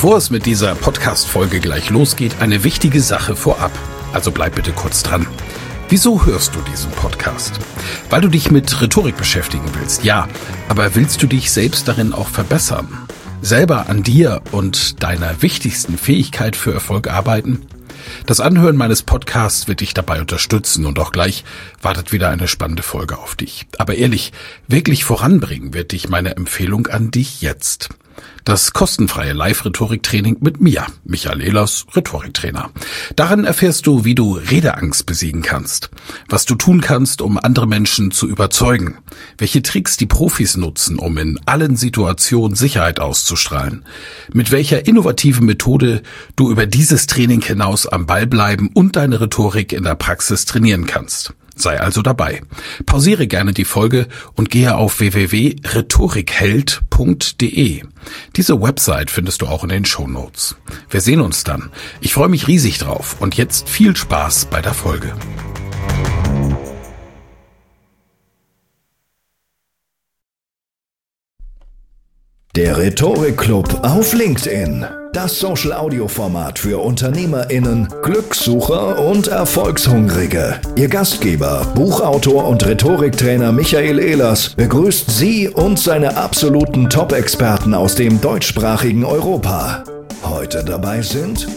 Bevor es mit dieser Podcast-Folge gleich losgeht, eine wichtige Sache vorab. Also bleib bitte kurz dran. Wieso hörst du diesen Podcast? Weil du dich mit Rhetorik beschäftigen willst, ja. Aber willst du dich selbst darin auch verbessern? Selber an dir und deiner wichtigsten Fähigkeit für Erfolg arbeiten? Das Anhören meines Podcasts wird dich dabei unterstützen und auch gleich wartet wieder eine spannende Folge auf dich. Aber ehrlich, wirklich voranbringen wird dich meine Empfehlung an dich jetzt. Das kostenfreie Live-Rhetorik-Training mit mir, Michael Ehlers, Rhetoriktrainer. Darin erfährst du, wie du Redeangst besiegen kannst, was du tun kannst, um andere Menschen zu überzeugen, welche Tricks die Profis nutzen, um in allen Situationen Sicherheit auszustrahlen, mit welcher innovativen Methode du über dieses Training hinaus am Ball bleiben und deine Rhetorik in der Praxis trainieren kannst. Sei also dabei. Pausiere gerne die Folge und gehe auf www.rhetorikheld.de. Diese Website findest du auch in den Shownotes. Wir sehen uns dann. Ich freue mich riesig drauf und jetzt viel Spaß bei der Folge. Der Rhetorik-Club auf LinkedIn. Das Social-Audio-Format für UnternehmerInnen, Glückssucher und Erfolgshungrige. Ihr Gastgeber, Buchautor und Rhetoriktrainer Michael Ehlers begrüßt Sie und seine absoluten Top-Experten aus dem deutschsprachigen Europa. Heute dabei sind...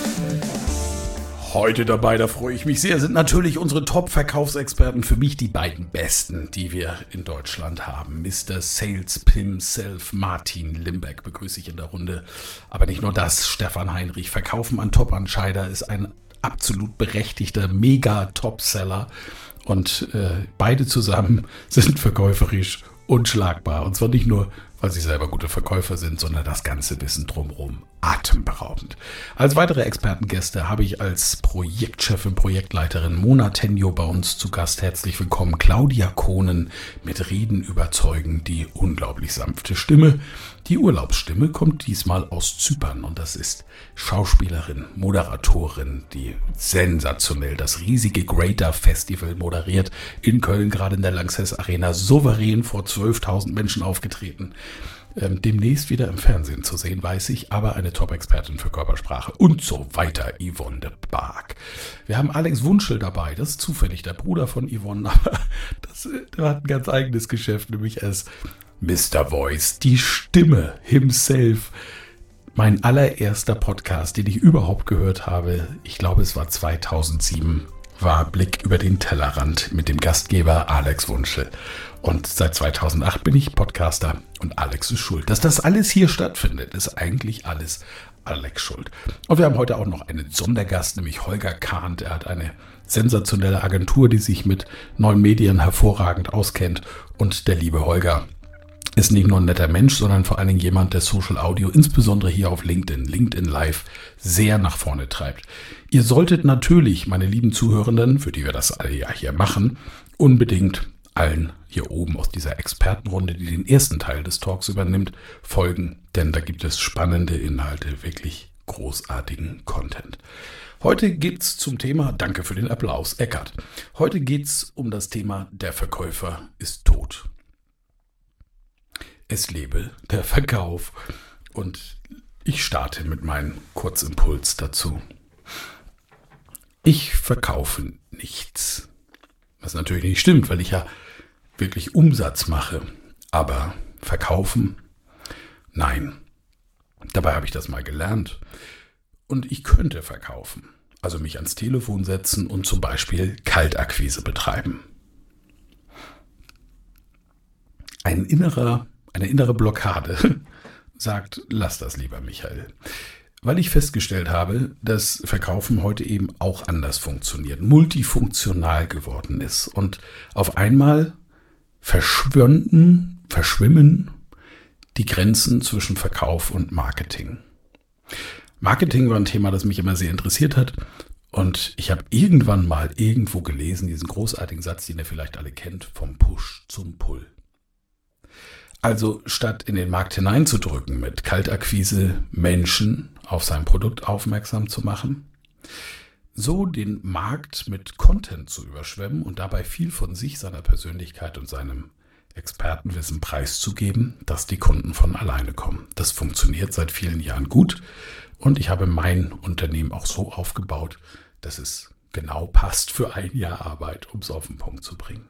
Heute dabei, da freue ich mich sehr, sind natürlich unsere Top-Verkaufsexperten, für mich die beiden besten, die wir in Deutschland haben. Mr. Sales Himself, Martin Limbeck begrüße ich in der Runde. Aber nicht nur das, Stefan Heinrich, Verkaufen an Top-Entscheider ist ein absolut berechtigter Mega-Top-Seller. Und beide zusammen sind verkäuferisch unschlagbar. Und zwar nicht nur, weil sie selber gute Verkäufer sind, sondern das ganze Wissen drumherum atemberaubend. Als weitere Expertengäste habe ich als Projektchefin, Projektleiterin Mona Tenjo bei uns zu Gast. Herzlich willkommen, Claudia Kohnen mit Reden überzeugen, die unglaublich sanfte Stimme. Die Urlaubsstimme kommt diesmal aus Zypern und das ist Schauspielerin, Moderatorin, die sensationell das riesige Greater Festival moderiert. In Köln, gerade in der Lanxess Arena, souverän vor 12.000 Menschen aufgetreten. Demnächst wieder im Fernsehen zu sehen, weiß ich, aber eine Top-Expertin für Körpersprache und so weiter, Yvonne de Barg. Wir haben Alex Wunschel dabei, das ist zufällig der Bruder von Yvonne, aber der hat ein ganz eigenes Geschäft, nämlich als Mr. Voice, die Stimme himself. Mein allererster Podcast, den ich überhaupt gehört habe, ich glaube es war 2007, war Blick über den Tellerrand mit dem Gastgeber Alex Wunschel. Und seit 2008 bin ich Podcaster und Alex ist schuld. Dass das alles hier stattfindet, ist eigentlich alles Alex schuld. Und wir haben heute auch noch einen Sondergast, nämlich Holger Kahnt. Er hat eine sensationelle Agentur, die sich mit neuen Medien hervorragend auskennt. Und der liebe Holger ist nicht nur ein netter Mensch, sondern vor allen Dingen jemand, der Social Audio, insbesondere hier auf LinkedIn Live, sehr nach vorne treibt. Ihr solltet natürlich, meine lieben Zuhörenden, für die wir das alle ja hier machen, unbedingt allen hier oben aus dieser Expertenrunde, die den ersten Teil des Talks übernimmt, folgen, denn da gibt es spannende Inhalte, wirklich großartigen Content. Heute geht's zum Thema, danke für den Applaus, Eckart. Heute geht's um das Thema, der Verkäufer ist tot. Es lebe der Verkauf. Und ich starte mit meinem Kurzimpuls dazu. Ich verkaufe nichts. Was natürlich nicht stimmt, weil ich ja wirklich Umsatz mache. Aber verkaufen? Nein. Dabei habe ich das mal gelernt. Und ich könnte verkaufen. Also mich ans Telefon setzen und zum Beispiel Kaltakquise betreiben. Eine innere Blockade sagt, lass das lieber, Michael. Weil ich festgestellt habe, dass Verkaufen heute eben auch anders funktioniert, multifunktional geworden ist. Und auf einmal verschwimmen die Grenzen zwischen Verkauf und Marketing. Marketing war ein Thema, das mich immer sehr interessiert hat. Und ich habe irgendwann mal irgendwo gelesen, diesen großartigen Satz, den ihr vielleicht alle kennt, vom Push zum Pull. Also statt in den Markt hineinzudrücken mit Kaltakquise Menschen auf sein Produkt aufmerksam zu machen, so den Markt mit Content zu überschwemmen und dabei viel von sich, seiner Persönlichkeit und seinem Expertenwissen preiszugeben, dass die Kunden von alleine kommen. Das funktioniert seit vielen Jahren gut und ich habe mein Unternehmen auch so aufgebaut, dass es genau passt für ein Jahr Arbeit, um es auf den Punkt zu bringen.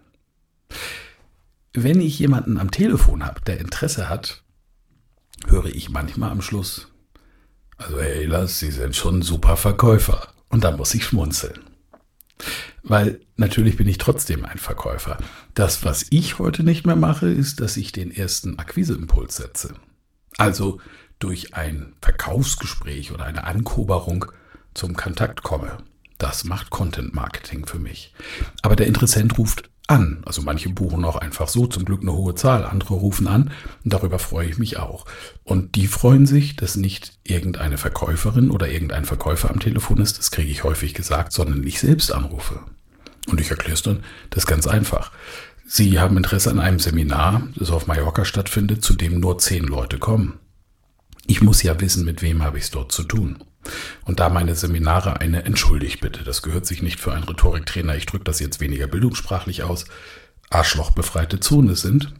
Wenn ich jemanden am Telefon habe, der Interesse hat, höre ich manchmal am Schluss: Also Herr Ehlers, Sie sind schon ein super Verkäufer. Und dann muss ich schmunzeln. Weil natürlich bin ich trotzdem ein Verkäufer. Das, was ich heute nicht mehr mache, ist, dass ich den ersten Akquiseimpuls setze. Also durch ein Verkaufsgespräch oder eine Ankoberung zum Kontakt komme. Das macht Content Marketing für mich. Aber der Interessent ruft an. Also manche buchen auch einfach so, zum Glück eine hohe Zahl. Andere rufen an und darüber freue ich mich auch. Und die freuen sich, dass nicht irgendeine Verkäuferin oder irgendein Verkäufer am Telefon ist, das kriege ich häufig gesagt, sondern ich selbst anrufe. Und ich erkläre es dann, das ist ganz einfach. Sie haben Interesse an einem Seminar, das auf Mallorca stattfindet, zu dem nur 10 Leute kommen. Ich muss ja wissen, mit wem habe ich es dort zu tun. Und da meine Seminare eine, entschuldigt bitte, das gehört sich nicht für einen Rhetoriktrainer, ich drücke das jetzt weniger bildungssprachlich aus, arschlochbefreite Zone sind,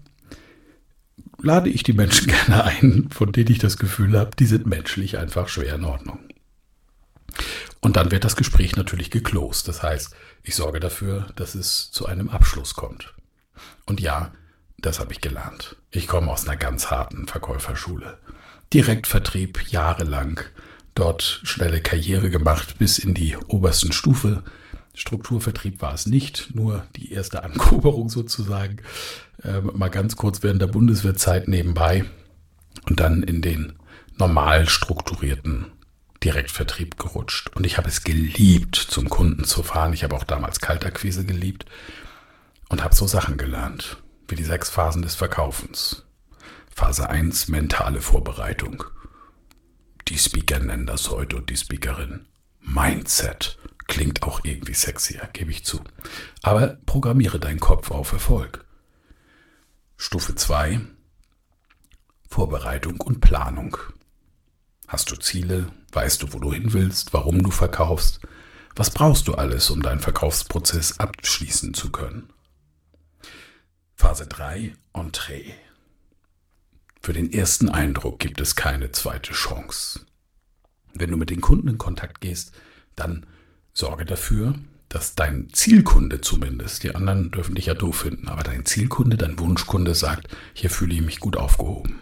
lade ich die Menschen gerne ein, von denen ich das Gefühl habe, die sind menschlich einfach schwer in Ordnung. Und dann wird das Gespräch natürlich geclosed. Das heißt, ich sorge dafür, dass es zu einem Abschluss kommt. Und ja, das habe ich gelernt. Ich komme aus einer ganz harten Verkäuferschule. Direktvertrieb jahrelang, dort schnelle Karriere gemacht bis in die obersten Stufe. Strukturvertrieb war es nicht, nur die erste Ankoberung sozusagen. Mal ganz kurz während der Bundeswehrzeit nebenbei und dann in den normal strukturierten Direktvertrieb gerutscht. Und ich habe es geliebt, zum Kunden zu fahren. Ich habe auch damals Kaltakquise geliebt und habe so Sachen gelernt, wie die 6 Phasen des Verkaufens. Phase 1, mentale Vorbereitung. Die Speaker nennen das heute und die Speakerin. Mindset. Klingt auch irgendwie sexier, gebe ich zu. Aber programmiere deinen Kopf auf Erfolg. Stufe 2. Vorbereitung und Planung. Hast du Ziele? Weißt du, wo du hin willst? Warum du verkaufst? Was brauchst du alles, um deinen Verkaufsprozess abschließen zu können? Phase 3. Entree. Für den ersten Eindruck gibt es keine zweite Chance. Wenn du mit den Kunden in Kontakt gehst, dann sorge dafür, dass dein Zielkunde zumindest, die anderen dürfen dich ja doof finden, aber dein Zielkunde, dein Wunschkunde sagt, hier fühle ich mich gut aufgehoben.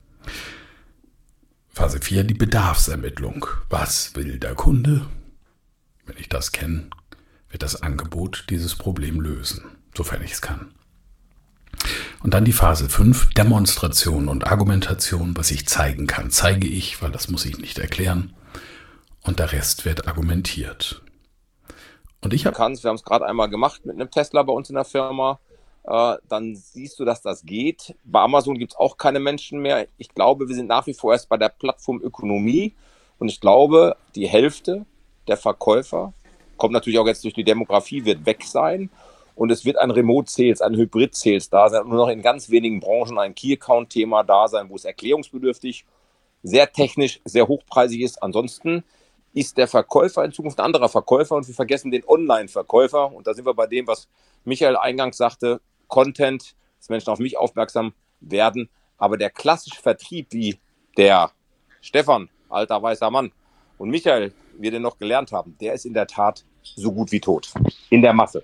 Phase 4, die Bedarfsermittlung. Was will der Kunde? Wenn ich das kenne, wird das Angebot dieses Problem lösen, sofern ich es kann. Und dann die Phase 5, Demonstration und Argumentation. Was ich zeigen kann, zeige ich, weil das muss ich nicht erklären. Und der Rest wird argumentiert. Und wir haben es gerade einmal gemacht mit einem Tesla bei uns in der Firma. Dann siehst du, dass das geht. Bei Amazon gibt es auch keine Menschen mehr. Ich glaube, wir sind nach wie vor erst bei der Plattformökonomie. Und ich glaube, die Hälfte der Verkäufer, kommt natürlich auch jetzt durch die Demografie, wird weg sein. Und es wird ein Remote-Sales, ein Hybrid-Sales da sein. Nur noch in ganz wenigen Branchen ein Key-Account-Thema da sein, wo es erklärungsbedürftig, sehr technisch, sehr hochpreisig ist. Ansonsten ist der Verkäufer in Zukunft ein anderer Verkäufer und wir vergessen den Online-Verkäufer. Und da sind wir bei dem, was Michael eingangs sagte, Content, dass Menschen auf mich aufmerksam werden. Aber der klassische Vertrieb, wie der Stefan, alter weißer Mann, und Michael, wir den noch gelernt haben, der ist in der Tat so gut wie tot. In der Masse.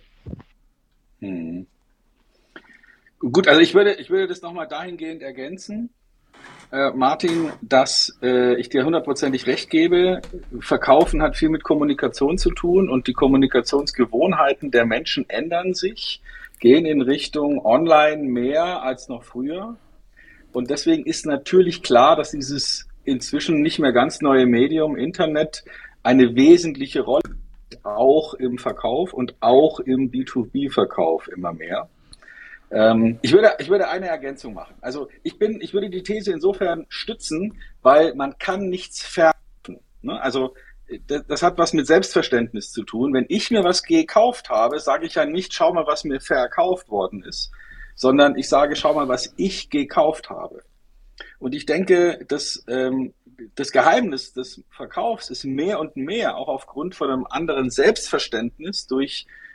Gut, also ich würde das nochmal dahingehend ergänzen, Martin, dass ich dir 100%ig recht gebe. Verkaufen hat viel mit Kommunikation zu tun und die Kommunikationsgewohnheiten der Menschen ändern sich, gehen in Richtung Online mehr als noch früher. Und deswegen ist natürlich klar, dass dieses inzwischen nicht mehr ganz neue Medium Internet eine wesentliche Rolle auch im Verkauf und auch im B2B-Verkauf immer mehr. Ich würde eine Ergänzung machen. Also ich würde die These insofern stützen, weil man kann nichts verkaufen. Ne? Also das hat was mit Selbstverständnis zu tun. Wenn ich mir was gekauft habe, sage ich ja nicht, schau mal, was mir verkauft worden ist, sondern ich sage, schau mal, was ich gekauft habe. Und ich denke, dass das Geheimnis des Verkaufs ist mehr und mehr, auch aufgrund von einem anderen Selbstverständnis durch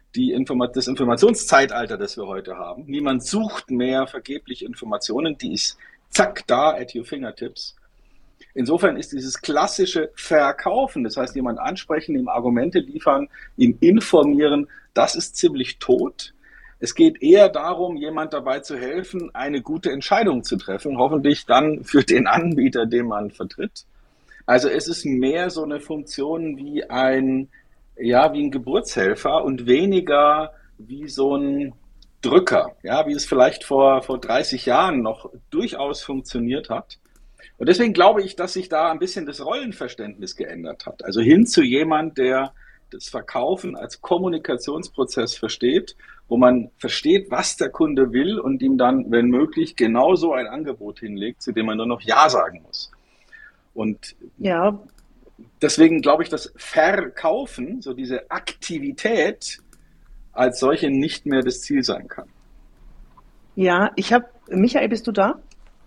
das Informationszeitalter, das wir heute haben. Niemand sucht mehr vergeblich Informationen, die ist zack da at your fingertips. Insofern ist dieses klassische Verkaufen, das heißt jemand ansprechen, ihm Argumente liefern, ihn informieren, das ist ziemlich tot. Es geht eher darum, jemand dabei zu helfen, eine gute Entscheidung zu treffen, hoffentlich dann für den Anbieter, den man vertritt. Also es ist mehr so eine Funktion wie ein Geburtshelfer und weniger wie so ein Drücker, ja, wie es vielleicht vor 30 Jahren noch durchaus funktioniert hat. Und deswegen glaube ich, dass sich da ein bisschen das Rollenverständnis geändert hat. Also hin zu jemand, der das Verkaufen als Kommunikationsprozess versteht, wo man versteht, was der Kunde will und ihm dann, wenn möglich, genauso ein Angebot hinlegt, zu dem man nur noch Ja sagen muss. Und ja, deswegen glaube ich, dass Verkaufen, so diese Aktivität als solche nicht mehr das Ziel sein kann. Ja, Michael, bist du da?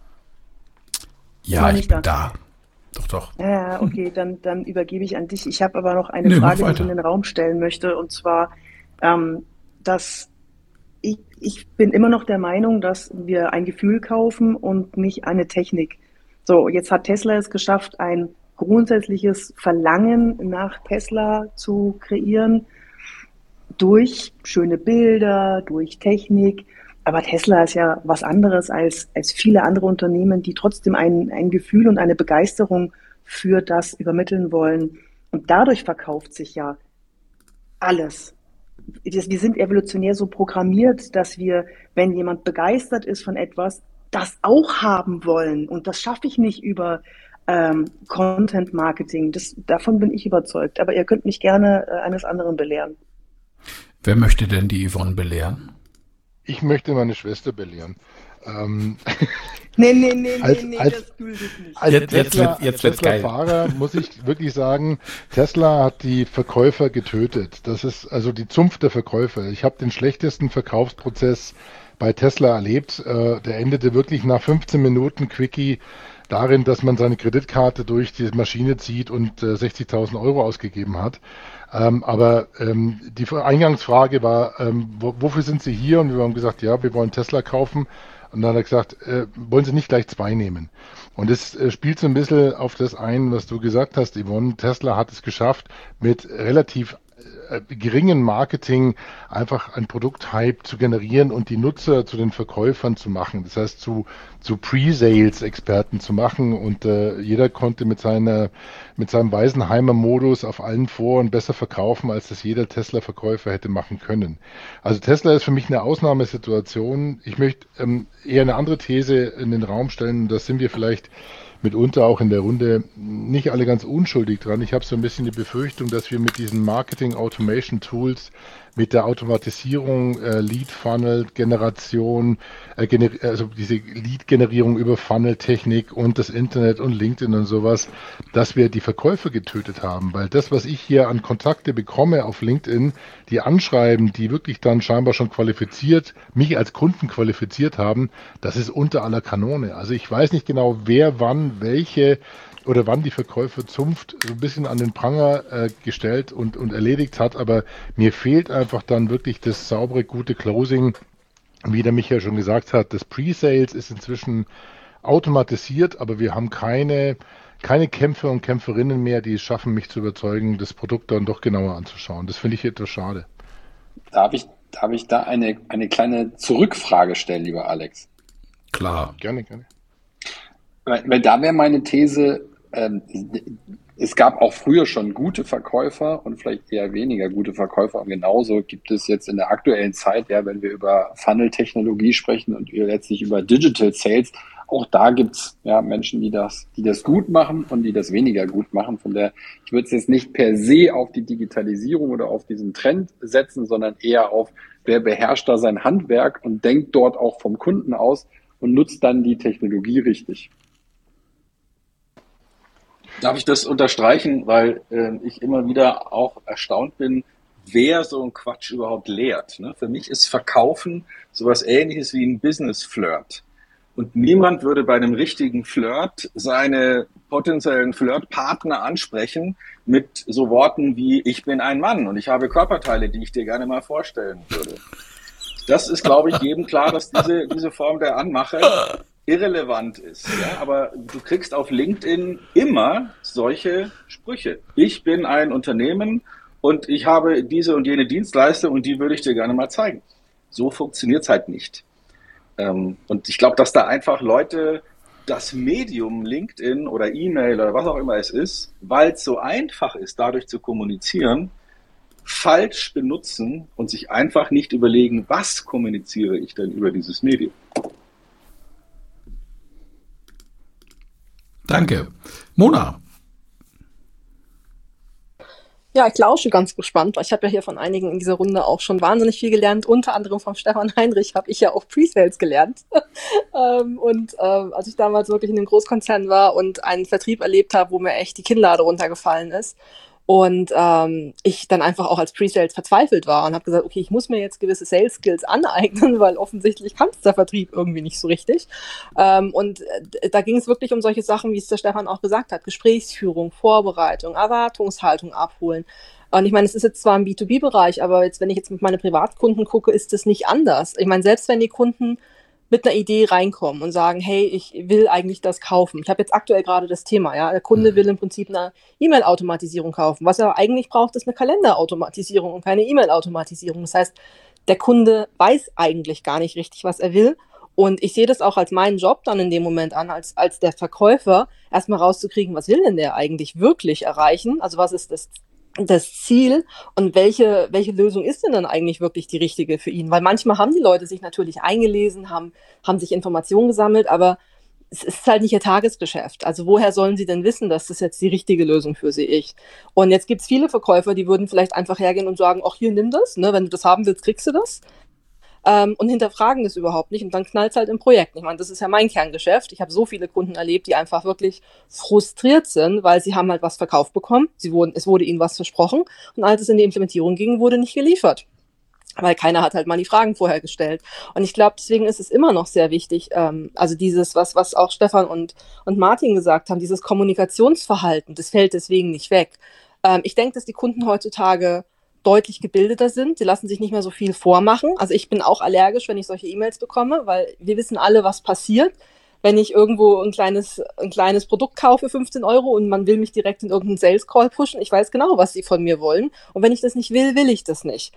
Ja, ich bin da. Doch. Ja, okay, dann übergebe ich an dich. Ich habe aber noch eine Frage, die ich in den Raum stellen möchte, und zwar, dass ich bin immer noch der Meinung, dass wir ein Gefühl kaufen und nicht eine Technik. So, jetzt hat Tesla es geschafft, ein grundsätzliches Verlangen nach Tesla zu kreieren, durch schöne Bilder, durch Technik. Aber Tesla ist ja was anderes als viele andere Unternehmen, die trotzdem ein Gefühl und eine Begeisterung für das übermitteln wollen. Und dadurch verkauft sich ja alles. Wir sind evolutionär so programmiert, dass wir, wenn jemand begeistert ist von etwas, das auch haben wollen. Und das schaffe ich nicht über Content Marketing. Davon bin ich überzeugt. Aber ihr könnt mich gerne eines anderen belehren. Wer möchte denn die Yvonne belehren? Ich möchte meine Schwester belehren. Nee, das gilt nicht. Als Tesla-Fahrer muss ich wirklich sagen, Tesla hat die Verkäufer getötet. Das ist also die Zunft der Verkäufer. Ich habe den schlechtesten Verkaufsprozess bei Tesla erlebt. Der endete wirklich nach 15 Minuten Quickie darin, dass man seine Kreditkarte durch die Maschine zieht und 60.000 Euro ausgegeben hat. Aber die Eingangsfrage war, wofür sind Sie hier? Und wir haben gesagt, ja, wir wollen Tesla kaufen. Und dann hat er gesagt, wollen Sie nicht gleich 2 nehmen? Und es spielt so ein bisschen auf das ein, was du gesagt hast, Yvonne. Tesla hat es geschafft, mit relativ geringen Marketing einfach ein Produkthype zu generieren und die Nutzer zu den Verkäufern zu machen. Das heißt, zu Pre-Sales-Experten zu machen, und jeder konnte mit seinem Weisenheimer Modus auf allen Foren besser verkaufen, als das jeder Tesla-Verkäufer hätte machen können. Also Tesla ist für mich eine Ausnahmesituation. Ich möchte eher eine andere These in den Raum stellen. Da sind wir vielleicht mitunter auch in der Runde nicht alle ganz unschuldig dran. Ich habe so ein bisschen die Befürchtung, dass wir mit diesen Marketing-Automation-Tools, mit der Automatisierung, Lead-Funnel-Generation, also diese Lead-Generierung über Funnel-Technik und das Internet und LinkedIn und sowas, dass wir die Verkäufer getötet haben. Weil das, was ich hier an Kontakte bekomme auf LinkedIn, die anschreiben, die wirklich dann scheinbar schon mich als Kunden qualifiziert haben, das ist unter aller Kanone. Also ich weiß nicht genau, wer wann wann die Verkäuferzunft so ein bisschen an den Pranger gestellt und erledigt hat, aber mir fehlt einfach dann wirklich das saubere, gute Closing. Wie der Michael schon gesagt hat, das Pre-Sales ist inzwischen automatisiert, aber wir haben keine Kämpfer und Kämpferinnen mehr, die es schaffen, mich zu überzeugen, das Produkt dann doch genauer anzuschauen. Das finde ich etwas schade. Darf ich da eine kleine Zurückfrage stellen, lieber Alex? Klar. Gerne. Weil da wäre meine These, es gab auch früher schon gute Verkäufer und vielleicht eher weniger gute Verkäufer. Und genauso gibt es jetzt in der aktuellen Zeit, ja, wenn wir über Funnel-Technologie sprechen und letztlich über Digital Sales, auch da gibt's ja Menschen, die das gut machen und die das weniger gut machen. Von daher, ich würde es jetzt nicht per se auf die Digitalisierung oder auf diesen Trend setzen, sondern eher auf, wer beherrscht da sein Handwerk und denkt dort auch vom Kunden aus und nutzt dann die Technologie richtig. Darf ich das unterstreichen, weil ich immer wieder auch erstaunt bin, wer so einen Quatsch überhaupt lehrt. Ne? Für mich ist Verkaufen sowas Ähnliches wie ein Business-Flirt. Und niemand würde bei einem richtigen Flirt seine potenziellen Flirtpartner ansprechen mit so Worten wie, ich bin ein Mann und ich habe Körperteile, die ich dir gerne mal vorstellen würde. Das ist, glaube ich, jedem klar, dass diese Form der Anmache irrelevant ist. Ja? Aber du kriegst auf LinkedIn immer solche Sprüche. Ich bin ein Unternehmen und ich habe diese und jene Dienstleistung und die würde ich dir gerne mal zeigen. So funktioniert es halt nicht. Und ich glaube, dass da einfach Leute das Medium LinkedIn oder E-Mail oder was auch immer es ist, weil es so einfach ist, dadurch zu kommunizieren, falsch benutzen und sich einfach nicht überlegen, was kommuniziere ich denn über dieses Medium. Danke. Mona. Ja, ich lausche ganz gespannt, weil ich habe ja hier von einigen in dieser Runde auch schon wahnsinnig viel gelernt. Unter anderem vom Stefan Heinrich habe ich ja auch Pre-Sales gelernt. Als ich damals wirklich in einem Großkonzern war und einen Vertrieb erlebt habe, wo mir echt die Kinnlade runtergefallen ist. Und ich dann einfach auch als Pre-Sales verzweifelt war und habe gesagt, okay, ich muss mir jetzt gewisse Sales-Skills aneignen, weil offensichtlich kann es der Vertrieb irgendwie nicht so richtig. Da ging es wirklich um solche Sachen, wie es der Stefan auch gesagt hat, Gesprächsführung, Vorbereitung, Erwartungshaltung abholen. Und ich meine, es ist jetzt zwar im B2B-Bereich, aber jetzt, wenn ich jetzt mit meinen Privatkunden gucke, ist das nicht anders. Ich meine, selbst wenn die Kunden mit einer Idee reinkommen und sagen, hey, ich will eigentlich das kaufen. Ich habe jetzt aktuell gerade das Thema, ja, der Kunde will im Prinzip eine E-Mail-Automatisierung kaufen. Was er eigentlich braucht, ist eine Kalenderautomatisierung und keine E-Mail-Automatisierung. Das heißt, der Kunde weiß eigentlich gar nicht richtig, was er will. Und ich sehe das auch als meinen Job dann in dem Moment an, als der Verkäufer, erstmal rauszukriegen, was will denn der eigentlich wirklich erreichen? Also was ist das Ziel und welche Lösung ist denn dann eigentlich wirklich die richtige für ihn? Weil manchmal haben die Leute sich natürlich eingelesen, haben sich Informationen gesammelt, aber es ist halt nicht ihr Tagesgeschäft. Also woher sollen sie denn wissen, dass das jetzt die richtige Lösung für sie ist? Und jetzt gibt's viele Verkäufer, die würden vielleicht einfach hergehen und sagen, ach hier, nimm das, ne? Wenn du das haben willst, kriegst du das. Und hinterfragen das überhaupt nicht und dann knallt's halt im Projekt. Ich meine, das ist ja mein Kerngeschäft. Ich habe so viele Kunden erlebt, die einfach wirklich frustriert sind, weil sie haben halt was verkauft bekommen, es wurde ihnen was versprochen und als es in die Implementierung ging, wurde nicht geliefert. Weil keiner hat halt mal die Fragen vorher gestellt. Und ich glaube, deswegen ist es immer noch sehr wichtig, also dieses, was auch Stefan und Martin gesagt haben, dieses Kommunikationsverhalten, das fällt deswegen nicht weg. Ich denke, dass die Kunden heutzutage deutlich gebildeter sind. Sie lassen sich nicht mehr so viel vormachen. Also ich bin auch allergisch, wenn ich solche E-Mails bekomme, weil wir wissen alle, was passiert, wenn ich irgendwo ein kleines Produkt kaufe, 15 € und man will mich direkt in irgendeinen Sales Call pushen. Ich weiß genau, was sie von mir wollen. Und wenn ich das nicht will, will ich das nicht.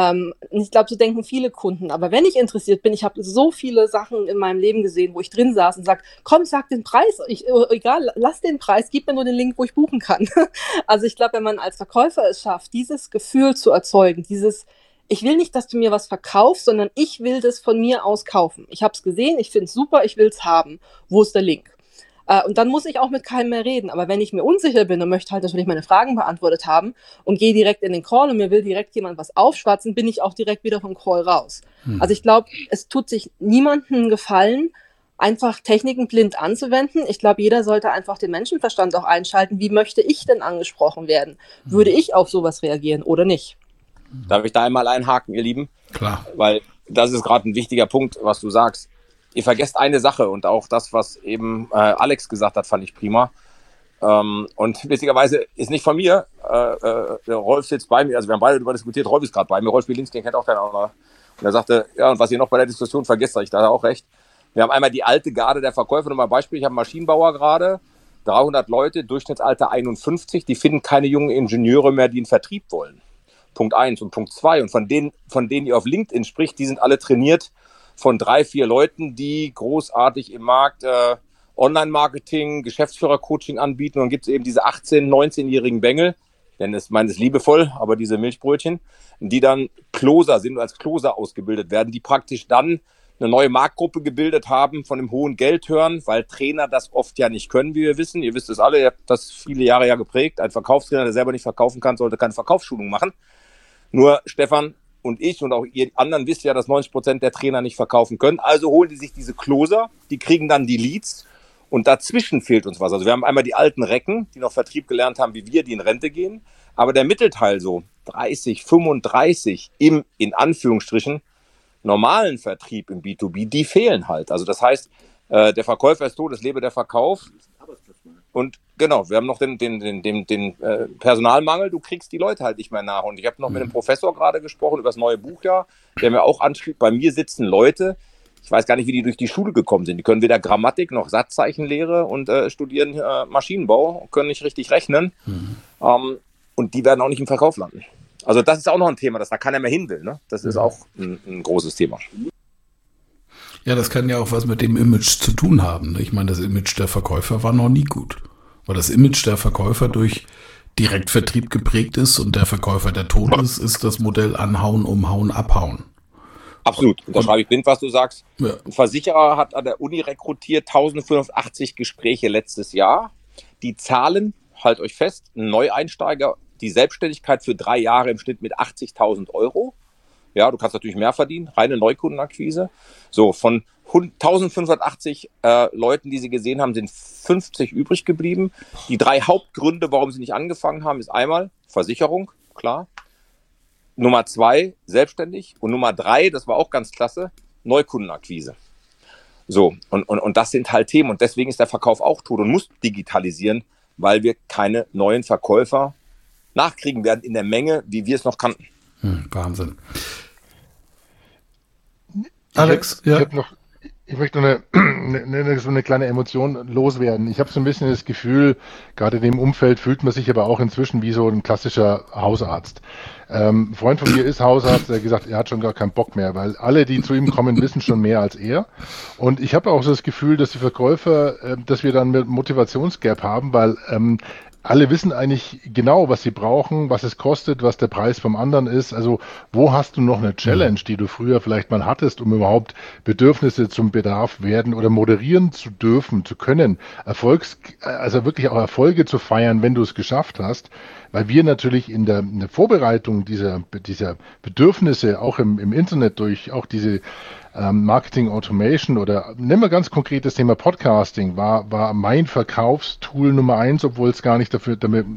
Ich glaube, so denken viele Kunden. Aber wenn ich interessiert bin, ich habe so viele Sachen in meinem Leben gesehen, wo ich drin saß und sage, komm, sag den Preis. Egal, lass den Preis, gib mir nur den Link, wo ich buchen kann. Also ich glaube, wenn man als Verkäufer es schafft, dieses Gefühl zu erzeugen, ich will nicht, dass du mir was verkaufst, sondern ich will das von mir aus kaufen. Ich habe es gesehen, ich finde es super, ich will es haben. Wo ist der Link? Und dann muss ich auch mit keinem mehr reden. Aber wenn ich mir unsicher bin und möchte halt natürlich meine Fragen beantwortet haben und gehe direkt in den Call und mir will direkt jemand was aufschwatzen, bin ich auch direkt wieder vom Call raus. Also ich glaube, es tut sich niemandem gefallen, einfach Techniken blind anzuwenden. Ich glaube, jeder sollte einfach den Menschenverstand auch einschalten. Wie möchte ich denn angesprochen werden? Würde ich auf sowas reagieren oder nicht? Darf ich da einmal einhaken, ihr Lieben? Klar. Weil das ist gerade ein wichtiger Punkt, was du sagst. Ihr vergesst eine Sache und auch das, was eben Alex gesagt hat, fand ich prima. Und witzigerweise ist nicht von mir. Der Rolf sitzt bei mir, also wir haben beide darüber diskutiert, Rolf ist gerade bei mir, Rolf Bielinski, den kennt auch keiner. Und er sagte, ja, und was ihr noch bei der Diskussion vergesst, ich da auch recht. Wir haben einmal die alte Garde der Verkäufer, nochmal ein Beispiel, ich habe einen Maschinenbauer gerade, 300 Leute, Durchschnittsalter 51, die finden keine jungen Ingenieure mehr, die einen Vertrieb wollen. Punkt 1 und Punkt 2. Und von denen ihr auf LinkedIn spricht, die sind alle trainiert von 3, 4 Leuten, die großartig im Markt Online-Marketing, Geschäftsführer-Coaching anbieten. Und dann gibt es eben diese 18-, 19-jährigen Bengel, denn es meint es liebevoll, aber diese Milchbrötchen, die dann Closer sind und als Closer ausgebildet werden, die praktisch dann eine neue Marktgruppe gebildet haben, von dem hohen Geld hören, weil Trainer das oft ja nicht können, wie wir wissen. Ihr wisst es alle, ihr habt das viele Jahre ja geprägt. Ein Verkaufstrainer, der selber nicht verkaufen kann, sollte keine Verkaufsschulung machen. Nur Stefan und ich und auch ihr anderen wisst ja, dass 90% der Trainer nicht verkaufen können. Also holen die sich diese Closer, die kriegen dann die Leads und dazwischen fehlt uns was. Also wir haben einmal die alten Recken, die noch Vertrieb gelernt haben, wie wir, die in Rente gehen. Aber der Mittelteil so, 30, 35 im, in Anführungsstrichen, normalen Vertrieb im B2B, die fehlen halt. Also das heißt, Der Verkäufer ist tot, es lebe der Verkauf. Und genau, wir haben noch den Personalmangel, du kriegst die Leute halt nicht mehr nach. Und ich habe noch mit einem Professor gerade gesprochen über das neue Buchjahr, der mir auch anschrieb, bei mir sitzen Leute, ich weiß gar nicht, wie die durch die Schule gekommen sind. Die können weder Grammatik noch Satzzeichenlehre und studieren Maschinenbau, können nicht richtig rechnen. Und die werden auch nicht im Verkauf landen. Also das ist auch noch ein Thema, dass da keiner mehr hin will. Ne? Das ist auch ein großes Thema. Ja, das kann ja auch was mit dem Image zu tun haben. Ich meine, das Image der Verkäufer war noch nie gut. Weil das Image der Verkäufer durch Direktvertrieb geprägt ist und der Verkäufer, der tot ist, ist das Modell anhauen, umhauen, abhauen. Absolut, da schreibe ich blind, was du sagst. Ja. Ein Versicherer hat an der Uni rekrutiert 1580 Gespräche letztes Jahr. Die Zahlen, halt euch fest, ein Neueinsteiger, die Selbstständigkeit für 3 Jahre im Schnitt mit 80.000 Euro. Ja, du kannst natürlich mehr verdienen, reine Neukundenakquise. So, von 1580 Leuten, die sie gesehen haben, sind 50 übrig geblieben. Die 3 Hauptgründe, warum sie nicht angefangen haben, ist einmal Versicherung, klar. Nummer 2, selbstständig. Und Nummer 3, das war auch ganz klasse, Neukundenakquise. So, und das sind halt Themen. Und deswegen ist der Verkauf auch tot und muss digitalisieren, weil wir keine neuen Verkäufer nachkriegen werden in der Menge, wie wir es noch kannten. Wahnsinn. Alex, ich möchte noch so eine kleine Emotion loswerden. Ich habe so ein bisschen das Gefühl, gerade in dem Umfeld fühlt man sich aber auch inzwischen wie so ein klassischer Hausarzt. Ein Freund von mir ist Hausarzt, der hat gesagt, er hat schon gar keinen Bock mehr, weil alle, die zu ihm kommen, wissen schon mehr als er. Und ich habe auch so das Gefühl, dass die Verkäufer, dass wir dann einen Motivationsgap haben, weil alle wissen eigentlich genau, was sie brauchen, was es kostet, was der Preis vom anderen ist. Also wo hast du noch eine Challenge, die du früher vielleicht mal hattest, um überhaupt Bedürfnisse zum Bedarf werden oder moderieren zu dürfen, zu können, also wirklich auch Erfolge zu feiern, wenn du es geschafft hast. Weil wir natürlich in der Vorbereitung dieser Bedürfnisse auch im Internet durch auch diese Marketing Automation oder nehmen wir ganz konkret das Thema Podcasting, war mein Verkaufstool Nummer 1, obwohl es gar nicht dafür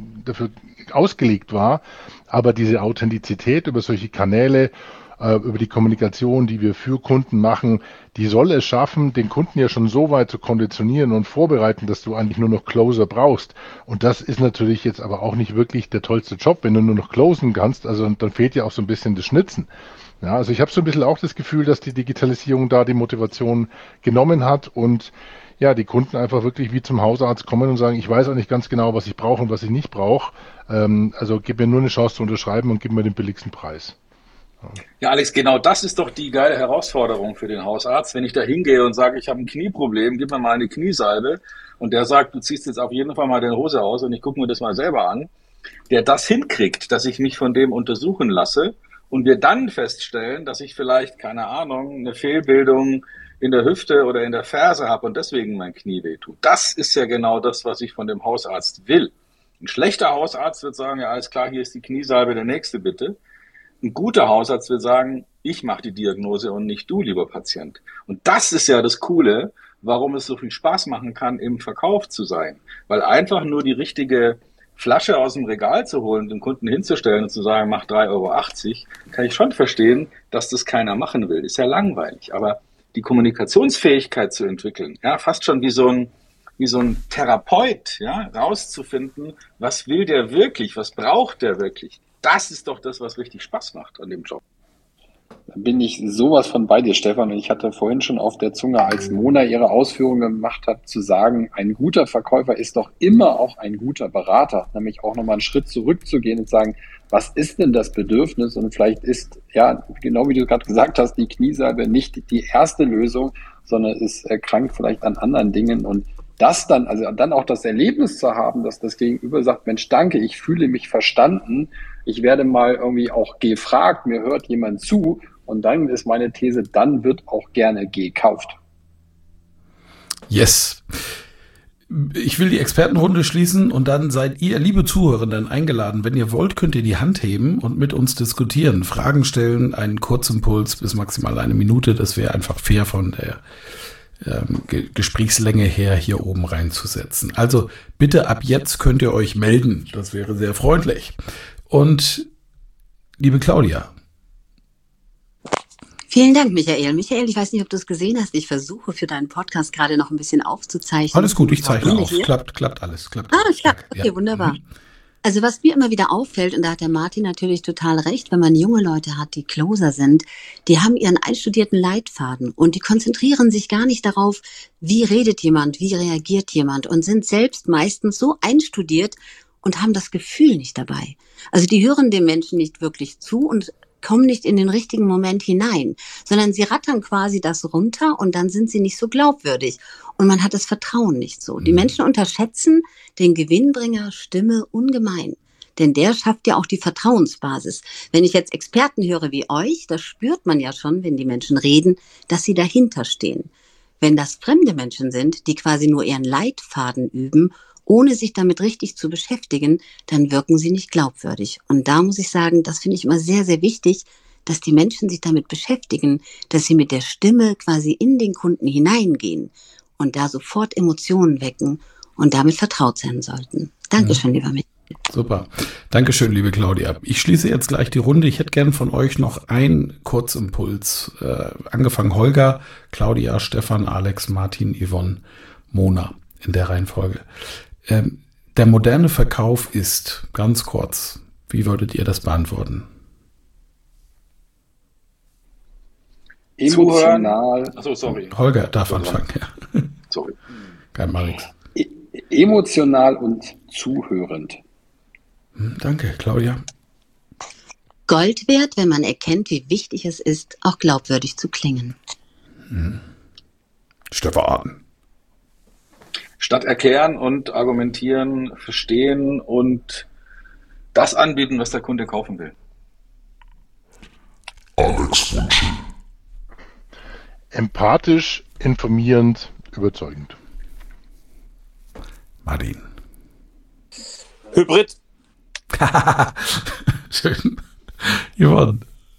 ausgelegt war. Aber diese Authentizität über solche Kanäle, über die Kommunikation, die wir für Kunden machen, die soll es schaffen, den Kunden ja schon so weit zu konditionieren und vorbereiten, dass du eigentlich nur noch Closer brauchst. Und das ist natürlich jetzt aber auch nicht wirklich der tollste Job, wenn du nur noch closen kannst. Also dann fehlt ja auch so ein bisschen das Schnitzen. Ja, also ich habe so ein bisschen auch das Gefühl, dass die Digitalisierung da die Motivation genommen hat und ja, die Kunden einfach wirklich wie zum Hausarzt kommen und sagen, ich weiß auch nicht ganz genau, was ich brauche und was ich nicht brauche. Also gib mir nur eine Chance zu unterschreiben und gib mir den billigsten Preis. Ja, Alex, genau das ist doch die geile Herausforderung für den Hausarzt. Wenn ich da hingehe und sage, ich habe ein Knieproblem, gib mir mal eine Kniesalbe und der sagt, du ziehst jetzt auf jeden Fall mal deine Hose aus und ich gucke mir das mal selber an, der das hinkriegt, dass ich mich von dem untersuchen lasse und wir dann feststellen, dass ich vielleicht, keine Ahnung, eine Fehlbildung in der Hüfte oder in der Ferse habe und deswegen mein Knie wehtut. Das ist ja genau das, was ich von dem Hausarzt will. Ein schlechter Hausarzt wird sagen, ja, alles klar, hier ist die Kniesalbe, der nächste bitte. Ein guter Hausarzt wird sagen, ich mache die Diagnose und nicht du, lieber Patient. Und das ist ja das Coole, warum es so viel Spaß machen kann, im Verkauf zu sein. Weil einfach nur die richtige Flasche aus dem Regal zu holen, den Kunden hinzustellen und zu sagen, mach 3,80 Euro, kann ich schon verstehen, dass das keiner machen will. Ist ja langweilig. Aber die Kommunikationsfähigkeit zu entwickeln, ja, fast schon wie so ein Therapeut, ja, rauszufinden, was will der wirklich, was braucht der wirklich. Das ist doch das, was richtig Spaß macht an dem Job. Da bin ich sowas von bei dir, Stefan. Und ich hatte vorhin schon auf der Zunge, als Mona ihre Ausführungen gemacht hat, zu sagen, ein guter Verkäufer ist doch immer auch ein guter Berater. Nämlich auch nochmal einen Schritt zurückzugehen und sagen, was ist denn das Bedürfnis? Und vielleicht ist, ja, genau wie du gerade gesagt hast, die Kniesalbe nicht die erste Lösung, sondern ist krank vielleicht an anderen Dingen. Und das dann, also dann auch das Erlebnis zu haben, dass das Gegenüber sagt, Mensch, danke, ich fühle mich verstanden, ich werde mal irgendwie auch gefragt, mir hört jemand zu und dann ist meine These, dann wird auch gerne gekauft. Yes. Ich will die Expertenrunde schließen und dann seid ihr, liebe Zuhörenden, eingeladen. Wenn ihr wollt, könnt ihr die Hand heben und mit uns diskutieren, Fragen stellen, einen Kurzimpuls bis maximal 1 Minute. Das wäre einfach fair von der Gesprächslänge her hier oben reinzusetzen. Also bitte ab jetzt könnt ihr euch melden. Das wäre sehr freundlich. Und liebe Claudia. Vielen Dank, Michael. Michael, ich weiß nicht, ob du es gesehen hast. Ich versuche für deinen Podcast gerade noch ein bisschen aufzuzeichnen. Alles gut, ich zeichne auf. Klappt alles. Klappt. Okay, ja. Wunderbar. Also was mir immer wieder auffällt, und da hat der Martin natürlich total recht, wenn man junge Leute hat, die Closer sind, die haben ihren einstudierten Leitfaden und die konzentrieren sich gar nicht darauf, wie redet jemand, wie reagiert jemand und sind selbst meistens so einstudiert und haben das Gefühl nicht dabei. Also die hören dem Menschen nicht wirklich zu und kommen nicht in den richtigen Moment hinein, sondern sie rattern quasi das runter und dann sind sie nicht so glaubwürdig und man hat das Vertrauen nicht so. Die Menschen unterschätzen den Gewinnbringer Stimme ungemein, denn der schafft ja auch die Vertrauensbasis. Wenn ich jetzt Experten höre wie euch, das spürt man ja schon, wenn die Menschen reden, dass sie dahinter stehen. Wenn das fremde Menschen sind, die quasi nur ihren Leitfaden üben, ohne sich damit richtig zu beschäftigen, dann wirken sie nicht glaubwürdig. Und da muss ich sagen, das finde ich immer sehr, sehr wichtig, dass die Menschen sich damit beschäftigen, dass sie mit der Stimme quasi in den Kunden hineingehen und da sofort Emotionen wecken und damit vertraut sein sollten. Dankeschön, lieber Michael. Super. Dankeschön, liebe Claudia. Ich schließe jetzt gleich die Runde. Ich hätte gern von euch noch einen Kurzimpuls. Angefangen Holger, Claudia, Stefan, Alex, Martin, Yvonne, Mona in der Reihenfolge. Der moderne Verkauf ist, ganz kurz, wie würdet ihr das beantworten? Emotional. Achso, sorry. Holger darf anfangen. Ja. Sorry. Kein Marix. Emotional und zuhörend. Danke, Claudia. Gold wert, wenn man erkennt, wie wichtig es ist, auch glaubwürdig zu klingen. Stefan. Statt erklären und argumentieren, verstehen und das anbieten, was der Kunde kaufen will. Alex. Empathisch, informierend, überzeugend. Martin. Hybrid. Schön. Yvonne.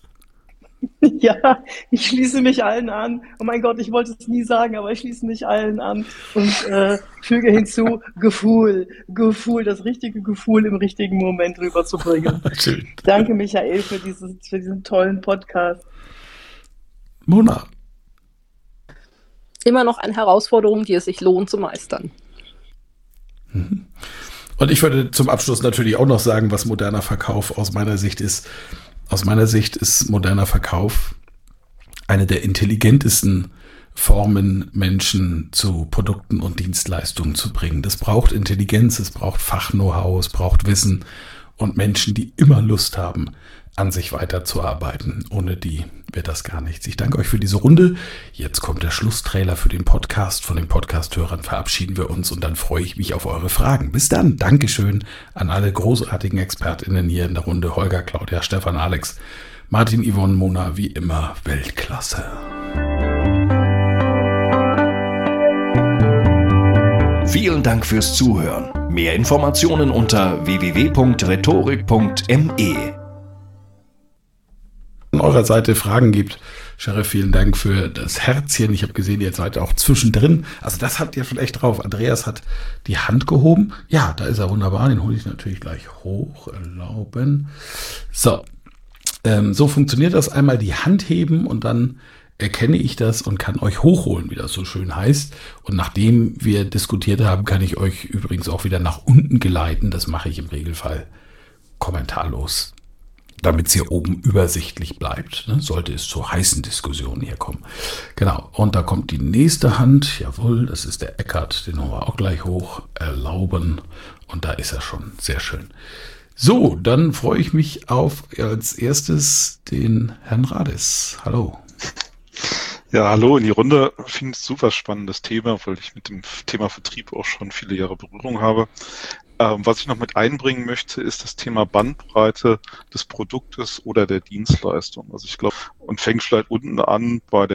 Ja, ich schließe mich allen an. Oh mein Gott, ich wollte es nie sagen, aber ich schließe mich allen an und füge hinzu, Gefühl, das richtige Gefühl im richtigen Moment rüberzubringen. Schön. Danke, Michael, für diesen tollen Podcast. Mona. Immer noch eine Herausforderung, die es sich lohnt zu meistern. Und ich würde zum Abschluss natürlich auch noch sagen, was moderner Verkauf aus meiner Sicht ist. Aus meiner Sicht ist moderner Verkauf eine der intelligentesten Formen, Menschen zu Produkten und Dienstleistungen zu bringen. Das braucht Intelligenz, es braucht Fach-Know-how, es braucht Wissen und Menschen, die immer Lust haben, an sich weiterzuarbeiten. Ohne die wäre das gar nichts. Ich danke euch für diese Runde. Jetzt kommt der Schlusstrailer für den Podcast. Von den Podcast-Hörern verabschieden wir uns und dann freue ich mich auf eure Fragen. Bis dann. Dankeschön an alle großartigen ExpertInnen hier in der Runde. Holger, Claudia, Stefan, Alex, Martin, Yvonne, Mona, wie immer Weltklasse. Vielen Dank fürs Zuhören. Mehr Informationen unter www.rhetorik.me. An eurer Seite Fragen gibt. Sheriff, vielen Dank für das Herzchen. Ich habe gesehen, ihr seid auch zwischendrin. Also das habt ihr vielleicht drauf. Andreas hat die Hand gehoben. Ja, da ist er wunderbar. Den hole ich natürlich gleich hoch. Erlauben. So. So funktioniert das. Einmal die Hand heben und dann erkenne ich das und kann euch hochholen, wie das so schön heißt. Und nachdem wir diskutiert haben, kann ich euch übrigens auch wieder nach unten geleiten. Das mache ich im Regelfall kommentarlos, damit es hier oben übersichtlich bleibt, ne? Sollte es zu heißen Diskussionen hier kommen. Genau, und da kommt die nächste Hand, jawohl, das ist der Eckart, den holen wir auch gleich hoch, erlauben, und da ist er schon, sehr schön. So, dann freue ich mich auf als erstes den Herrn Rades. Hallo. Ja, hallo in die Runde. Ich finde es super spannendes Thema, weil ich mit dem Thema Vertrieb auch schon viele Jahre Berührung habe. Was ich noch mit einbringen möchte, ist das Thema Bandbreite des Produktes oder der Dienstleistung. Also ich glaube, und fängt vielleicht unten an bei